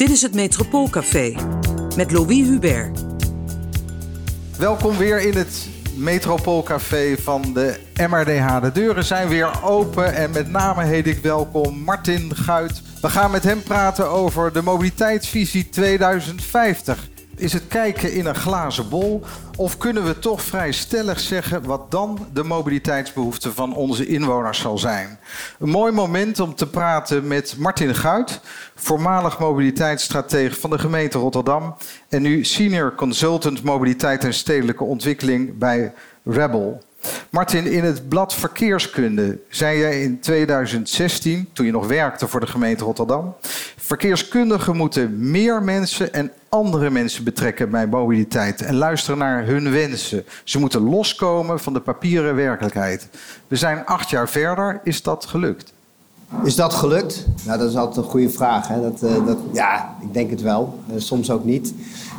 Dit is het Metropoolcafé met Louis Hubert. Welkom weer in het Metropoolcafé van de MRDH. De deuren zijn weer open en met name heet ik welkom Martin Guit. We gaan met hem praten over de mobiliteitsvisie 2050. Is het kijken in een glazen bol of kunnen we toch vrij stellig zeggen wat dan de mobiliteitsbehoefte van onze inwoners zal zijn? Een mooi moment om te praten met Martin Guit, voormalig mobiliteitsstratege van de gemeente Rotterdam en nu senior consultant mobiliteit en stedelijke ontwikkeling bij Rebel. Martin, in het blad Verkeerskunde zei jij in 2016, toen je nog werkte voor de gemeente Rotterdam, verkeerskundigen moeten meer mensen en andere mensen betrekken bij mobiliteit en luisteren naar hun wensen. Ze moeten loskomen van de papieren werkelijkheid. We zijn 8 jaar verder. Is dat gelukt? Is dat gelukt? Nou, dat is altijd een goede vraag. Hè? Ja, ik denk het wel. Soms ook niet.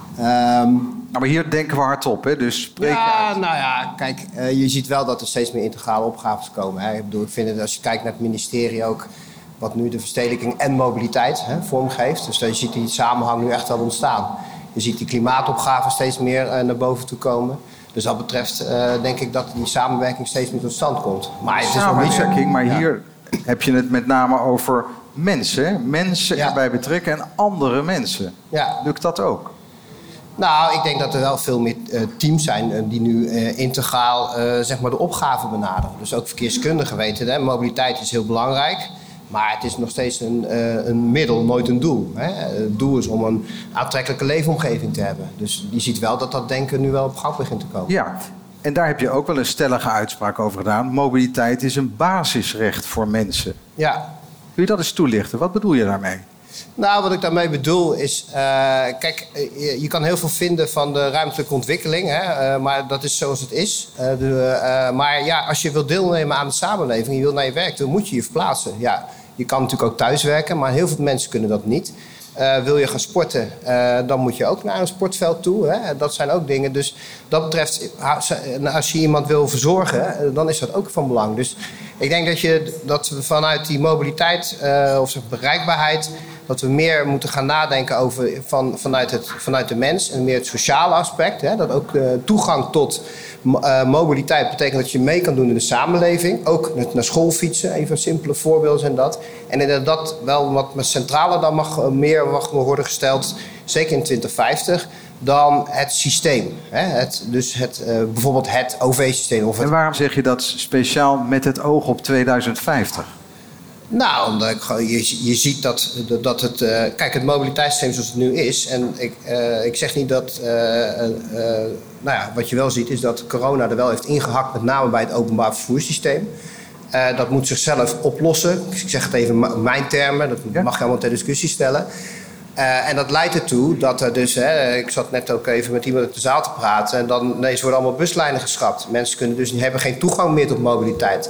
Maar hier denken we hardop, hè? Dus spreek uit. Nou ja, kijk, je ziet wel dat er steeds meer integrale opgaves komen. Hè? Ik vind het, als je kijkt naar het ministerie ook, wat nu de verstedelijking en mobiliteit vormgeeft. Dus je ziet die samenhang nu echt wel ontstaan. Je ziet die klimaatopgaven steeds meer naar boven toe komen. Dus dat betreft denk ik dat die samenwerking steeds meer tot stand komt. Maar het is samenwerking, maar hier heb je het met name over mensen. Hè? Mensen erbij betrekken en andere mensen. Ja. Lukt dat ook? Nou, ik denk dat er wel veel meer teams zijn die nu integraal zeg maar de opgave benaderen. Dus ook verkeerskundigen weten, hè, mobiliteit is heel belangrijk. Maar het is nog steeds een middel, nooit een doel. Hè. Het doel is om een aantrekkelijke leefomgeving te hebben. Dus je ziet wel dat denken nu wel op gang begint te komen. Ja, en daar heb je ook wel een stellige uitspraak over gedaan. Mobiliteit is een basisrecht voor mensen. Ja. Kun je dat eens toelichten? Wat bedoel je daarmee? Nou, wat ik daarmee bedoel is... kijk, je kan heel veel vinden van de ruimtelijke ontwikkeling. Hè, maar dat is zoals het is. Maar ja, als je wilt deelnemen aan de samenleving... je wilt naar je werk, dan moet je je verplaatsen. Ja, je kan natuurlijk ook thuiswerken, maar heel veel mensen kunnen dat niet. Wil je gaan sporten, dan moet je ook naar een sportveld toe. Hè? Dat zijn ook dingen. Dus dat betreft, als je iemand wil verzorgen, dan is dat ook van belang. Dus ik denk dat we vanuit die mobiliteit of bereikbaarheid... dat we meer moeten gaan nadenken over vanuit de mens en meer het sociale aspect. Hè? Dat ook toegang tot mobiliteit betekent dat je mee kan doen in de samenleving. Ook naar school fietsen, even simpele voorbeelden zijn dat. En dat wel wat centraler dan mag worden gesteld, zeker in 2050... dan het systeem. Hè? Bijvoorbeeld het OV-systeem. En waarom zeg je dat speciaal met het oog op 2050? Nou, omdat je ziet dat het... kijk, het mobiliteitssysteem zoals het nu is... en ik zeg niet dat... wat je wel ziet is dat corona er wel heeft ingehakt... met name bij het openbaar vervoerssysteem. Dat moet zichzelf oplossen. Ik zeg het even in mijn termen. Dat mag je allemaal ter discussie stellen. En dat leidt ertoe dat er dus... ik zat net ook even met iemand uit de zaal te praten... en dan ineens worden allemaal buslijnen geschrapt. Mensen hebben geen toegang meer tot mobiliteit...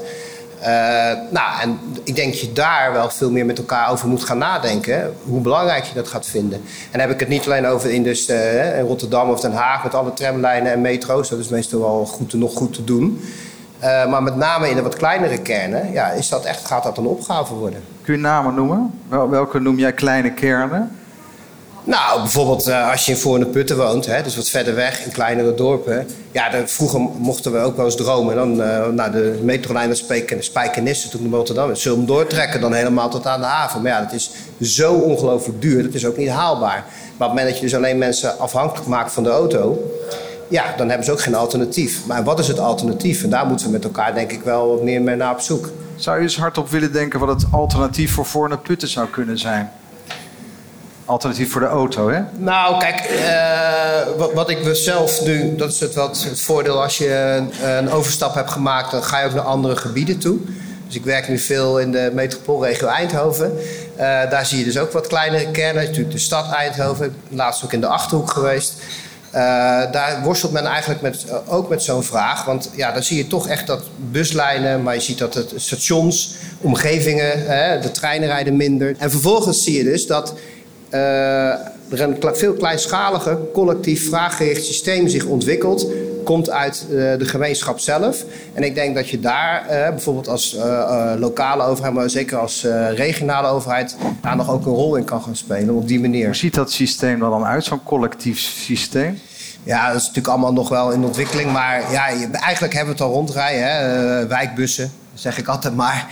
en ik denk dat je daar wel veel meer met elkaar over moet gaan nadenken. Hoe belangrijk je dat gaat vinden. En dan heb ik het niet alleen over in Rotterdam of Den Haag... met alle tramlijnen en metro's. Dat is meestal wel nog goed te doen. Maar met name in de wat kleinere kernen... gaat dat een opgave worden. Kun je namen noemen? Welke noem jij kleine kernen? Nou, bijvoorbeeld als je in Voorne-Putten woont, dus wat verder weg, in kleinere dorpen. Ja, vroeger mochten we ook wel eens dromen. Dan de metrolijn naar Spijkenisse, toen naar Rotterdam. Zullen we hem doortrekken dan helemaal tot aan de haven? Maar ja, dat is zo ongelooflijk duur, dat is ook niet haalbaar. Maar op het moment dat je dus alleen mensen afhankelijk maakt van de auto... ja, dan hebben ze ook geen alternatief. Maar wat is het alternatief? En daar moeten we met elkaar denk ik wel wat meer naar op zoek. Zou je eens hardop willen denken wat het alternatief voor Voorne-Putten zou kunnen zijn? Alternatief voor de auto, hè? Nou, kijk, wat ik zelf nu... dat is het voordeel als je een overstap hebt gemaakt... dan ga je ook naar andere gebieden toe. Dus ik werk nu veel in de metropoolregio Eindhoven. Daar zie je dus ook wat kleinere kernen. Natuurlijk de stad Eindhoven. Ik ben laatst ook in de Achterhoek geweest. Daar worstelt men eigenlijk ook met zo'n vraag. Want ja, dan zie je toch echt dat buslijnen... maar je ziet dat het stations, omgevingen, de treinen rijden minder. En vervolgens zie je dus dat... er een veel kleinschaliger, collectief, vraaggericht systeem zich ontwikkelt... komt uit de gemeenschap zelf. En ik denk dat je daar bijvoorbeeld als lokale overheid, maar zeker als regionale overheid, daar nog ook een rol in kan gaan spelen op die manier. Hoe ziet dat systeem er dan uit, zo'n collectief systeem? Ja, dat is natuurlijk allemaal nog wel in ontwikkeling. Maar ja, eigenlijk hebben we het al rondrijden. Hè? Wijkbussen, zeg ik altijd maar.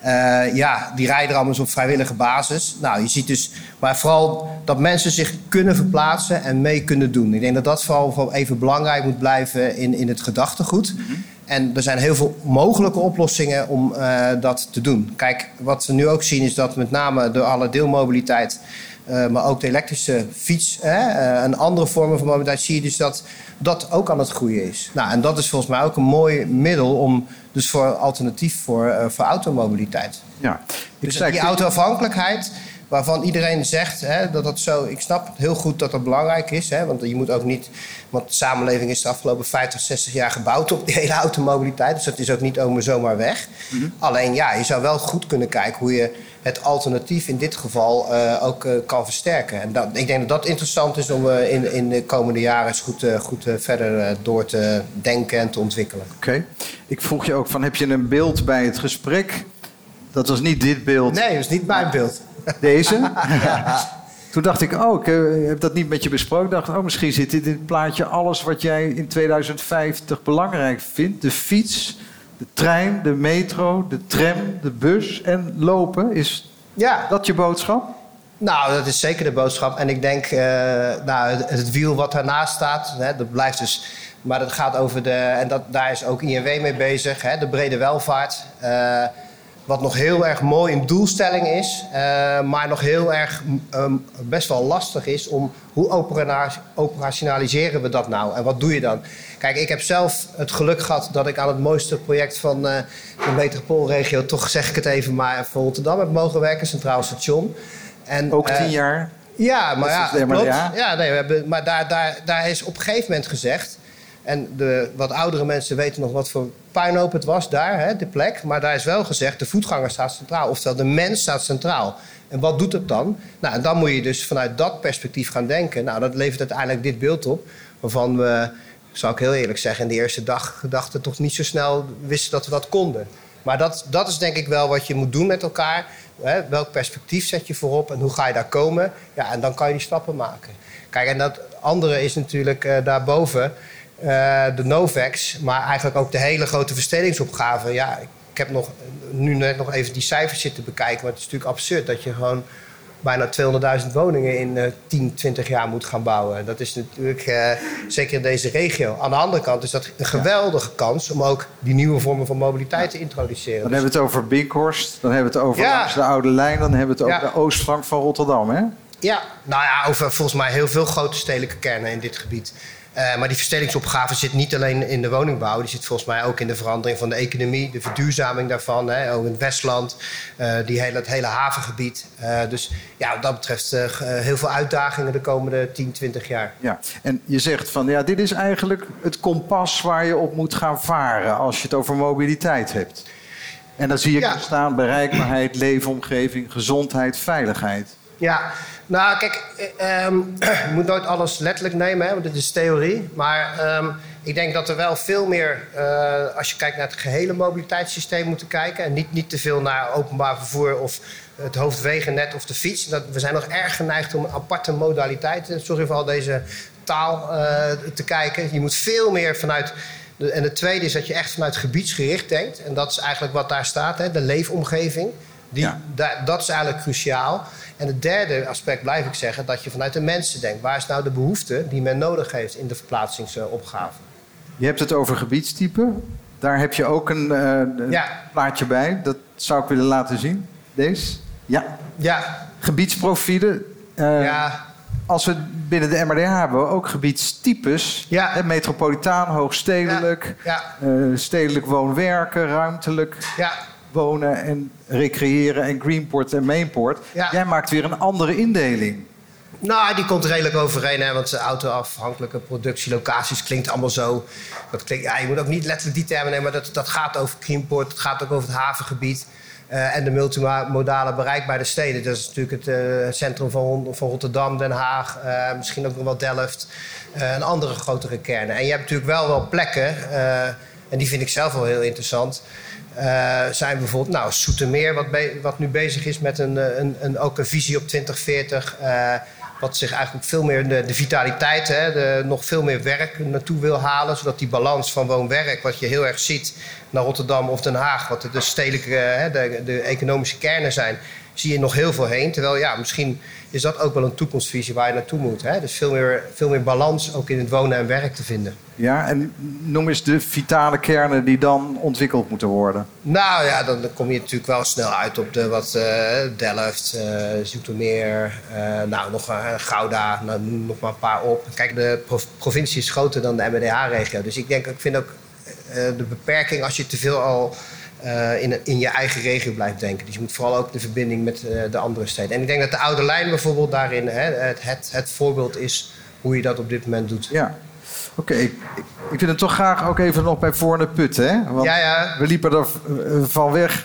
Okay. Die rijden allemaal op vrijwillige basis. Nou, je ziet dus, maar vooral dat mensen zich kunnen verplaatsen en mee kunnen doen. Ik denk dat dat vooral even belangrijk moet blijven in het gedachtegoed. Mm-hmm. En er zijn heel veel mogelijke oplossingen om dat te doen. Kijk, wat we nu ook zien is dat met name door alle deelmobiliteit, maar ook de elektrische fiets en andere vormen van mobiliteit, zie je dus dat dat ook aan het groeien is. Nou, en dat is volgens mij ook een mooi middel om dus voor alternatief voor automobiliteit. Ja. Dus die autoafhankelijkheid, waarvan iedereen zegt dat dat zo. Ik snap heel goed dat dat belangrijk is. Want je moet ook niet. Want de samenleving is de afgelopen 50, 60 jaar gebouwd op die hele automobiliteit. Dus dat is ook niet zomaar weg. Mm-hmm. Alleen je zou wel goed kunnen kijken hoe je het alternatief in dit geval ook kan versterken. En ik denk dat dat interessant is om in de komende jaren eens goed verder door te denken en te ontwikkelen. Oké. Ik vroeg je ook van, heb je een beeld bij het gesprek? Dat was niet dit beeld. Nee, dat is niet mijn beeld. Deze? Ja. Toen dacht ik, ik heb dat niet met je besproken. Ik dacht, misschien zit in dit plaatje alles wat jij in 2050 belangrijk vindt. De fiets, de trein, de metro, de tram, de bus en lopen. Is dat je boodschap? Nou, dat is zeker de boodschap. En ik denk, het wiel wat daarnaast staat, dat blijft dus. Maar dat gaat over daar is ook INW mee bezig, de brede welvaart. Wat nog heel erg mooi een doelstelling is, maar nog heel erg best wel lastig is om hoe operationaliseren we dat nou en wat doe je dan? Kijk, ik heb zelf het geluk gehad dat ik aan het mooiste project van de metropoolregio, toch zeg ik het even maar, voor Rotterdam heb mogen werken, Centraal Station. En, ook 10 jaar? Ja, maar klopt. Ja, maar daar is op een gegeven moment gezegd. En de wat oudere mensen weten nog wat voor puinhoop het was daar, de plek. Maar daar is wel gezegd, de voetganger staat centraal. Oftewel, de mens staat centraal. En wat doet het dan? Nou, en dan moet je dus vanuit dat perspectief gaan denken. Nou, dat levert uiteindelijk dit beeld op. Waarvan we, zou ik heel eerlijk zeggen, in de eerste dag gedachten toch niet zo snel wisten dat we dat konden. Maar dat is denk ik wel wat je moet doen met elkaar. Welk perspectief zet je voorop en hoe ga je daar komen? Ja, en dan kan je die stappen maken. Kijk, en dat andere is natuurlijk daarboven. De Novex, maar eigenlijk ook de hele grote verstedingsopgave. Ja, ik heb nu net nog even die cijfers zitten bekijken. Maar het is natuurlijk absurd dat je gewoon bijna 200.000 woningen in 10, 20 jaar moet gaan bouwen. Dat is natuurlijk zeker in deze regio. Aan de andere kant is dat een geweldige kans om ook die nieuwe vormen van mobiliteit te introduceren. Dan hebben we het over Binkhorst, dan hebben we het over langs de Oude Lijn, dan hebben we het over de oostflank van Rotterdam, hè? Ja, nou ja, over volgens mij heel veel grote stedelijke kernen in dit gebied. Maar die verstedelijksopgave zit niet alleen in de woningbouw. Die zit volgens mij ook in de verandering van de economie, de verduurzaming daarvan. Ook in het Westland, het hele havengebied. Dus ja, wat dat betreft heel veel uitdagingen de komende 10, 20 jaar. Ja, en je zegt van, dit is eigenlijk het kompas waar je op moet gaan varen als je het over mobiliteit hebt. En dan zie ik staan bereikbaarheid, leefomgeving, gezondheid, veiligheid. Ja, nou kijk, je moet nooit alles letterlijk nemen, want dit is theorie. Maar ik denk dat er wel veel meer, als je kijkt naar het gehele mobiliteitssysteem, moeten kijken. En niet te veel naar openbaar vervoer of het hoofdwegennet of de fiets. We zijn nog erg geneigd om een aparte modaliteit, sorry voor al deze taal, te kijken. Je moet veel meer vanuit. En het tweede is dat je echt vanuit gebiedsgericht denkt. En dat is eigenlijk wat daar staat, de leefomgeving. Dat is eigenlijk cruciaal. En het derde aspect blijf ik zeggen, dat je vanuit de mensen denkt. Waar is nou de behoefte die men nodig heeft in de verplaatsingsopgave? Je hebt het over gebiedstype. Daar heb je ook een plaatje bij. Dat zou ik willen laten zien. Deze? Ja. Gebiedsprofielen. Als we binnen de MRDH hebben, ook gebiedstypes. Ja. Metropolitaan, hoogstedelijk. Stedelijk woon-werken, ruimtelijk. Ja. Wonen en recreëren en Greenport en Mainport. Ja. Jij maakt weer een andere indeling. Nou, die komt redelijk overeen, want auto-afhankelijke productielocaties klinkt allemaal zo. Dat klinkt, je moet ook niet letterlijk die termen nemen, maar dat gaat over Greenport, het gaat ook over het havengebied. En de multimodale bereikbare steden. Dat is natuurlijk het centrum van Rotterdam, Den Haag, misschien ook nog wel Delft. En andere grotere kernen. En je hebt natuurlijk wel plekken, en die vind ik zelf wel heel interessant. Zijn bijvoorbeeld Zoetermeer, wat nu bezig is met ook een visie op 2040. Wat zich eigenlijk veel meer de vitaliteit, nog veel meer werk naartoe wil halen. Zodat die balans van woon-werk, wat je heel erg ziet naar Rotterdam of Den Haag, wat de stedelijke, de economische kernen zijn, zie je nog heel veel heen. Terwijl misschien is dat ook wel een toekomstvisie waar je naartoe moet. Hè? Dus veel meer balans ook in het wonen en werk te vinden. Ja, en noem eens de vitale kernen die dan ontwikkeld moeten worden. Nou ja, dan kom je natuurlijk wel snel uit op Delft, Zoetermeer, nog Gouda, nog maar een paar op. Kijk, de provincie is groter dan de MRDH-regio. Dus ik vind ook de beperking als je te veel al in je eigen regio blijft denken. Dus je moet vooral ook de verbinding met de andere steden. En ik denk dat de Oude Lijn bijvoorbeeld daarin het voorbeeld is hoe je dat op dit moment doet. Ja. Oké, ik wil het toch graag ook even nog bij Voorne-Put, hè? Want we liepen er van weg.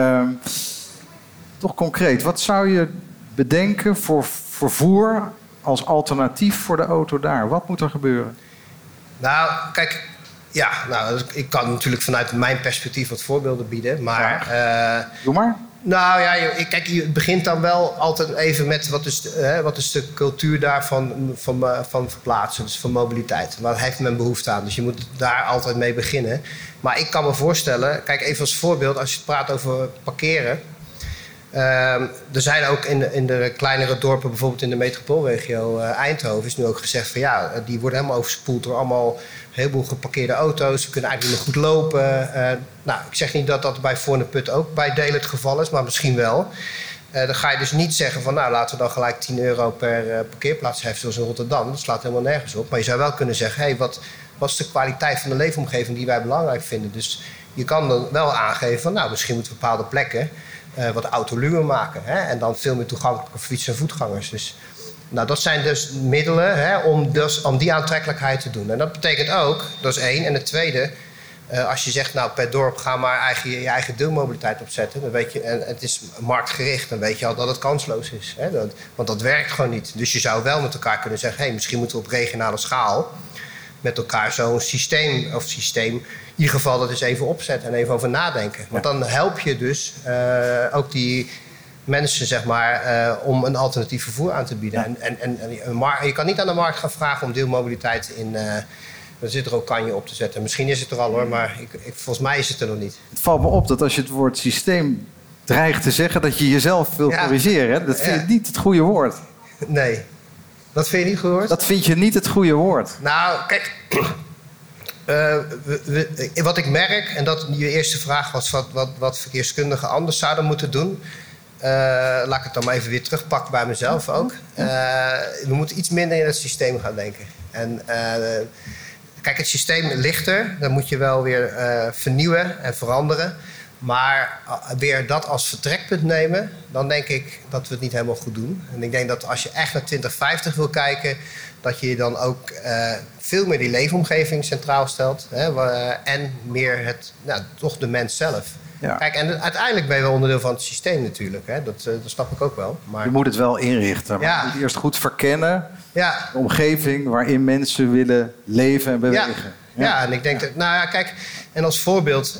Toch concreet, wat zou je bedenken voor vervoer als alternatief voor de auto daar? Wat moet er gebeuren? Nou, kijk, ik kan natuurlijk vanuit mijn perspectief wat voorbeelden bieden, maar... Doe maar. Nou ja, kijk, je begint dan wel altijd even met wat is de cultuur daarvan van verplaatsen, dus van mobiliteit. Waar heeft men behoefte aan? Dus je moet daar altijd mee beginnen. Maar ik kan me voorstellen, kijk even als voorbeeld, als je praat over parkeren. Er zijn ook in de kleinere dorpen, bijvoorbeeld in de metropoolregio Eindhoven, is nu ook gezegd van die worden helemaal overspoeld door allemaal een heleboel geparkeerde auto's. Ze kunnen eigenlijk niet meer goed lopen. Ik zeg niet dat dat bij Voorne-Put ook bij delen het geval is, maar misschien wel. Dan ga je dus niet zeggen van laten we dan gelijk €10 per parkeerplaats heffen zoals in Rotterdam. Dat slaat helemaal nergens op. Maar je zou wel kunnen zeggen, wat is de kwaliteit van de leefomgeving die wij belangrijk vinden? Dus je kan dan wel aangeven van misschien moeten we bepaalde plekken wat autoluwer maken. Hè? En dan veel meer toegankelijk voor fietsers en voetgangers. Dus, dat zijn dus middelen om die aantrekkelijkheid te doen. En dat betekent ook, dat is één. En het tweede, als je zegt per dorp ga maar je eigen deelmobiliteit opzetten. Dan weet je, en het is marktgericht, dan weet je al dat het kansloos is. Hè? Want dat werkt gewoon niet. Dus je zou wel met elkaar kunnen zeggen, misschien moeten we op regionale schaal met elkaar zo'n systeem, in ieder geval dat eens even opzetten en even over nadenken. Want dan help je dus ook die mensen, zeg maar, om een alternatief vervoer aan te bieden. Ja. En je kan niet aan de markt gaan vragen om deelmobiliteit in... Er zit er ook kanje op te zetten. Misschien is het er al hoor, maar volgens mij is het er nog niet. Het valt me op dat als je het woord systeem dreigt te zeggen, dat je jezelf wil corrigeren. Hè? Dat vind je niet het goede woord. Nee. Dat vind je niet goed woord? Dat vind je niet het goede woord. Nou, kijk... wat ik merk, en dat je eerste vraag was wat verkeerskundigen anders zouden moeten doen. Laat ik het dan maar even weer terugpakken bij mezelf ook. We moeten iets minder in het systeem gaan denken. En kijk, het systeem ligt er. Dan moet je wel weer vernieuwen en veranderen. Maar weer dat als vertrekpunt nemen, dan denk ik dat we het niet helemaal goed doen. En ik denk dat als je echt naar 2050 wil kijken, dat je dan ook veel meer die leefomgeving centraal stelt. En meer toch de mens zelf. Ja. Kijk, en uiteindelijk ben je wel onderdeel van het systeem natuurlijk. Hè? Dat snap ik ook wel. Maar... Je moet het wel inrichten. Maar je moet eerst goed verkennen de omgeving waarin mensen willen leven en bewegen. Ja, en ik denk dat... Nou ja, kijk, en als voorbeeld...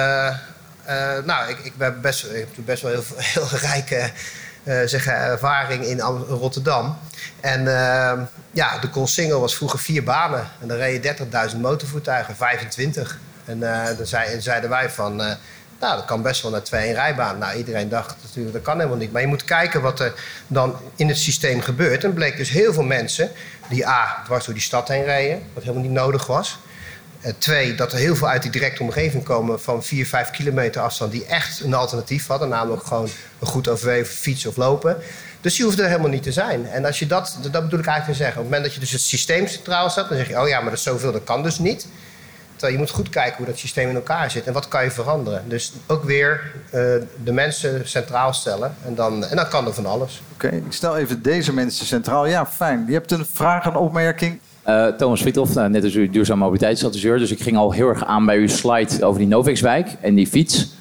ik heb best wel heel rijke ervaring in Rotterdam. En de Coolsingel was vroeger 4 banen. En dan reden 30.000 motorvoertuigen, 25. En dan zeiden wij van... dat kan best wel naar 2 rijbaan. Nou, iedereen dacht natuurlijk, dat kan helemaal niet. Maar je moet kijken wat er dan in het systeem gebeurt. En er bleek dus heel veel mensen die dwars door die stad heen reden, wat helemaal niet nodig was. 2, dat er heel veel uit die directe omgeving komen van 4-5 kilometer afstand die echt een alternatief hadden. Namelijk gewoon een goed overwegen, fietsen of lopen. Dus die hoeft er helemaal niet te zijn. En als je dat bedoel ik eigenlijk te zeggen. Op het moment dat je dus het systeem centraal staat, dan zeg je, maar dat is zoveel, dat kan dus niet. Terwijl je moet goed kijken hoe dat systeem in elkaar zit en wat kan je veranderen. Dus ook weer de mensen centraal stellen en dan kan er van alles. Oké, ik stel even deze mensen centraal. Ja, fijn. Je hebt een vraag, een opmerking? Thomas Friedhoff, net als u duurzaam mobiliteitsadviseur. Dus ik ging al heel erg aan bij uw slide over die Novixwijk en die fiets.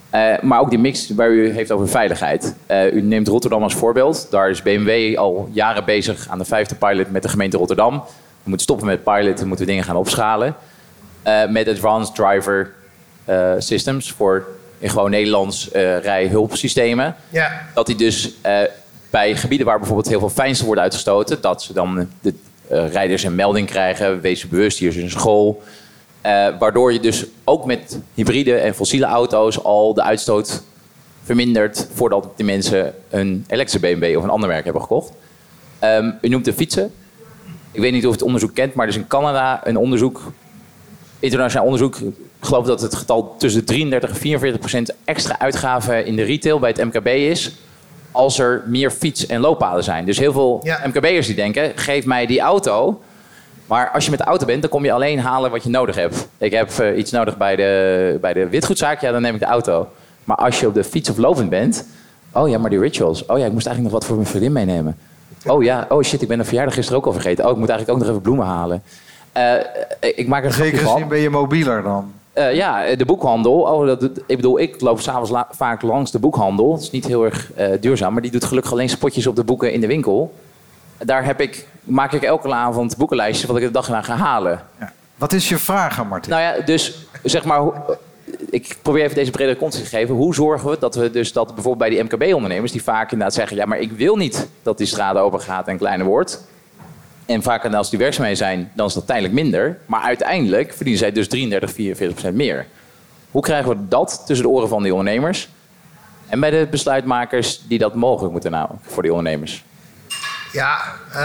Maar ook die mix waar u heeft over veiligheid. U neemt Rotterdam als voorbeeld. Daar is BMW al jaren bezig aan de 5e pilot met de gemeente Rotterdam. We moeten stoppen met pilot, we moeten dingen gaan opschalen. Met Advanced Driver Systems voor in gewoon Nederlands rijhulpsystemen. Ja. Dat die dus bij gebieden waar bijvoorbeeld heel veel fijnstof wordt uitgestoten, dat ze dan de rijders een melding krijgen, wees bewust, hier is een school. Waardoor je dus ook met hybride en fossiele auto's al de uitstoot vermindert voordat de mensen een elektrische BMW of een ander merk hebben gekocht. U noemt de fietsen. Ik weet niet of u het onderzoek kent, maar er is in Canada een onderzoek, internationaal onderzoek. Ik geloof dat het getal tussen 33 en 44% extra uitgaven in de retail bij het MKB is als er meer fiets- en looppaden zijn. Dus heel veel MKB'ers die denken, geef mij die auto. Maar als je met de auto bent, dan kom je alleen halen wat je nodig hebt. Ik heb iets nodig bij de witgoedzaak, ja, dan neem ik de auto. Maar als je op de fiets of lopend bent, oh ja, maar die rituals. Oh ja, ik moest eigenlijk nog wat voor mijn vriendin meenemen. Oh ja, oh shit, ik ben de verjaardag gisteren ook al vergeten. Oh, ik moet eigenlijk ook nog even bloemen halen. Ik maak er een grapje van. Zeker gezien ben je mobieler dan. Ja, de boekhandel. Ik loop s'avonds vaak langs de boekhandel. Het is niet heel erg duurzaam, maar die doet gelukkig alleen spotjes op de boeken in de winkel. Daar maak ik elke avond boekenlijstjes wat ik de dag erna ga halen. Ja. Wat is je vraag aan Martin? Nou ja, dus zeg maar, ik probeer even deze bredere context te geven. Hoe zorgen we dat bijvoorbeeld bij die MKB-ondernemers die vaak inderdaad zeggen, ja, maar ik wil niet dat die straat open gaat en kleiner wordt. En vaak als die werkzaamheden zijn, dan is dat tijdelijk minder. Maar uiteindelijk verdienen zij dus 33-44% meer. Hoe krijgen we dat tussen de oren van die ondernemers en bij de besluitmakers die dat mogelijk moeten houden voor die ondernemers? Ja,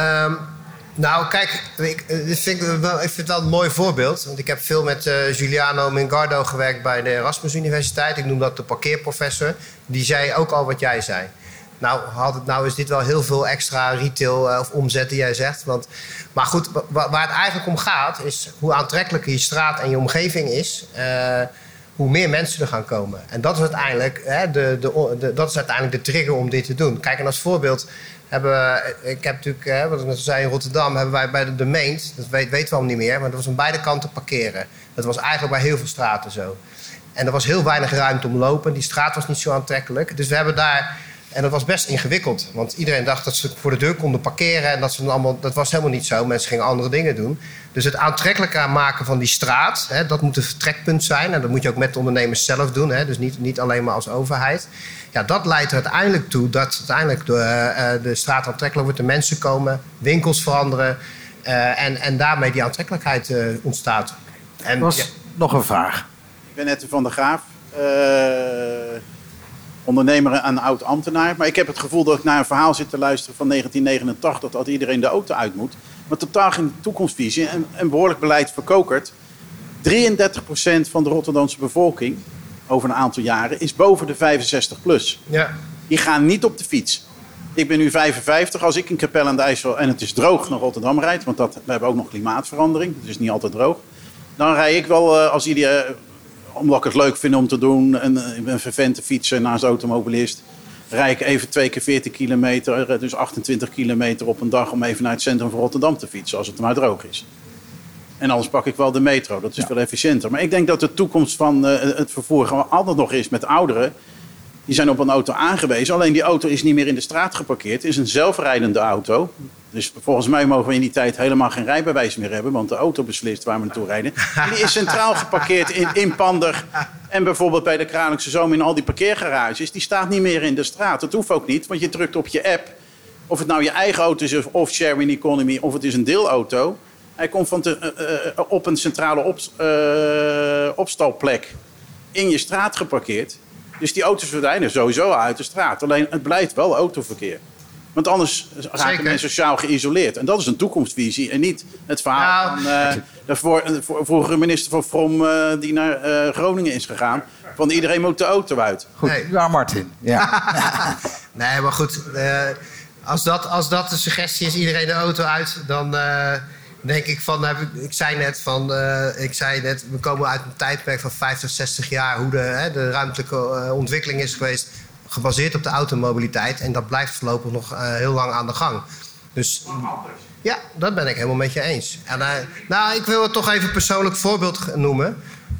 nou kijk, ik vind het wel een mooi voorbeeld. Want ik heb veel met Giuliano Mingardo gewerkt bij de Erasmus Universiteit. Ik noem dat de parkeerprofessor. Die zei ook al wat jij zei. Nou is dit wel heel veel extra retail of omzet die jij zegt. Maar goed, waar het eigenlijk om gaat is hoe aantrekkelijker je straat en je omgeving is, hoe meer mensen er gaan komen. En dat is uiteindelijk, de trigger om dit te doen. Kijk, en als voorbeeld ik heb natuurlijk, wat ik net zei, in Rotterdam hebben wij bij de Meent, dat weten we al niet meer, maar dat was aan beide kanten parkeren. Dat was eigenlijk bij heel veel straten zo. En er was heel weinig ruimte om lopen. Die straat was niet zo aantrekkelijk. Dus we hebben daar, en dat was best ingewikkeld. Want iedereen dacht dat ze voor de deur konden parkeren. En dat was helemaal niet zo. Mensen gingen andere dingen doen. Dus het aantrekkelijker maken van die straat, dat moet een vertrekpunt zijn. En dat moet je ook met de ondernemers zelf doen. Dus niet alleen maar als overheid. Ja, dat leidt er uiteindelijk toe dat uiteindelijk de straat aantrekkelijk wordt. De mensen komen, winkels veranderen. En daarmee die aantrekkelijkheid ontstaat. En, nog een vraag. Ik ben Ette van der Graaf. Ondernemer en oud-ambtenaar. Maar ik heb het gevoel dat ik naar een verhaal zit te luisteren van 1989... dat iedereen de auto uit moet. Maar totaal geen toekomstvisie en behoorlijk beleid verkokerd. 33% van de Rotterdamse bevolking over een aantal jaren is boven de 65 plus. Ja. Die gaan niet op de fiets. Ik ben nu 55. Als ik in Capelle aan de IJssel en het is droog naar Rotterdam rijd... want we hebben ook nog klimaatverandering, het is niet altijd droog... dan rij ik wel als iedereen... omdat ik het leuk vind om te doen. En ik ben een vervente fietser naast automobilist. Rijd ik even 2 keer 40 kilometer. Dus 28 kilometer op een dag om even naar het centrum van Rotterdam te fietsen. Als het maar droog is. En anders pak ik wel de metro. Dat is veel efficiënter. Maar ik denk dat de toekomst van het vervoer gewoon altijd nog is met ouderen. Die zijn op een auto aangewezen. Alleen die auto is niet meer in de straat geparkeerd. Het is een zelfrijdende auto. Dus volgens mij mogen we in die tijd helemaal geen rijbewijs meer hebben. Want de auto beslist waar we naartoe rijden. Die is centraal geparkeerd in Pander. En bijvoorbeeld bij de Kralingse Zoom in al die parkeergarages. Die staat niet meer in de straat. Dat hoeft ook niet, want je drukt op je app. Of het nou je eigen auto is of sharing economy of het is een deelauto. Hij komt op een centrale opstalplek in je straat geparkeerd. Dus die auto's verdwijnen sowieso uit de straat. Alleen het blijft wel autoverkeer. Want anders raken mensen sociaal geïsoleerd. En dat is een toekomstvisie en niet het verhaal van de vorige minister van Vrom die naar Groningen is gegaan. Van iedereen moet de auto uit. Goed, ja, Martin. Ja. Nee, maar goed. Als dat de suggestie is, iedereen de auto uit, dan denk ik van... Ik zei net, we komen uit een tijdperk van 50, 60 jaar... hoe de ruimtelijke ontwikkeling is geweest... gebaseerd op de automobiliteit. En dat blijft voorlopig nog heel lang aan de gang. Dus ja, dat ben ik helemaal met je eens. En, ik wil het toch even een persoonlijk voorbeeld noemen.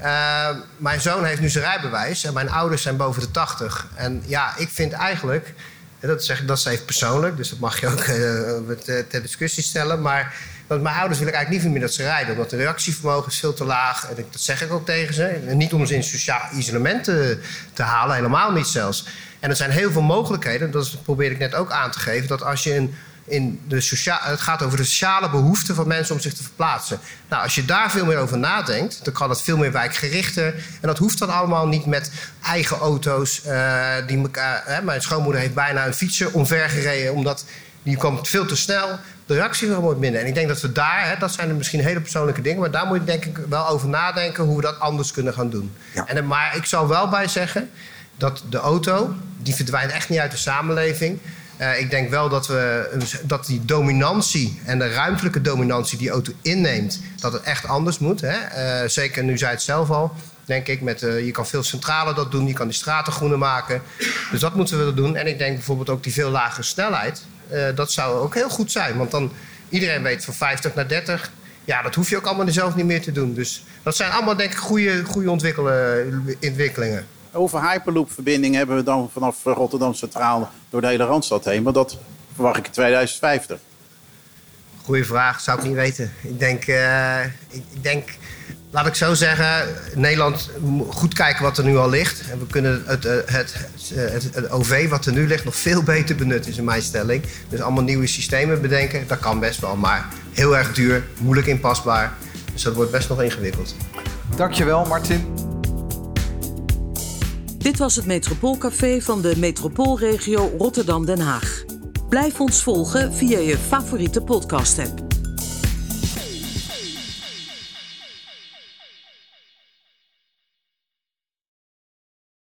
Mijn zoon heeft nu zijn rijbewijs en mijn ouders zijn boven de 80. En ja, ik vind eigenlijk, dat is even persoonlijk, dus dat mag je ook ter discussie stellen. Maar mijn ouders wil ik eigenlijk niet meer dat ze rijden, omdat de reactievermogen is veel te laag. En dat zeg ik ook tegen ze. En niet om ze in sociaal isolement te halen, helemaal niet zelfs. En er zijn heel veel mogelijkheden, dat probeerde ik net ook aan te geven, dat als je het gaat over de sociale behoeften van mensen om zich te verplaatsen. Nou, als je daar veel meer over nadenkt, dan kan het veel meer wijkgerichter. En dat hoeft dan allemaal niet met eigen auto's. Mijn schoonmoeder heeft bijna een fietsje omvergereden, omdat die kwam veel te snel. De reactie wordt minder. En ik denk dat we daar, dat zijn misschien hele persoonlijke dingen, maar daar moet je denk ik wel over nadenken hoe we dat anders kunnen gaan doen. Ja. Maar ik zal wel bij zeggen dat de auto, die verdwijnt echt niet uit de samenleving. Ik denk wel dat die dominantie en de ruimtelijke dominantie die auto inneemt, dat het echt anders moet. Hè? Zeker nu zei het zelf al, denk ik. Je kan veel centraler dat doen, je kan die straten groener maken. Dus dat moeten we doen. En ik denk bijvoorbeeld ook die veel lagere snelheid. Dat zou ook heel goed zijn. Want dan iedereen weet van 50 naar 30. Ja, dat hoef je ook allemaal zelf niet meer te doen. Dus dat zijn allemaal denk ik goede ontwikkelingen. Over Hyperloop-verbinding hebben we dan vanaf Rotterdam Centraal door de hele Randstad heen. Maar dat verwacht ik in 2050. Goeie vraag, zou ik niet weten. Ik denk, laat ik zo zeggen, Nederland moet goed kijken wat er nu al ligt. En we kunnen het OV wat er nu ligt nog veel beter benutten, is in mijn stelling. Dus allemaal nieuwe systemen bedenken, dat kan best wel. Maar heel erg duur, moeilijk inpasbaar. Dus dat wordt best nog ingewikkeld. Dankjewel, Martin. Dit was het Metropoolcafé van de Metropoolregio Rotterdam-Den Haag. Blijf ons volgen via je favoriete podcast-app.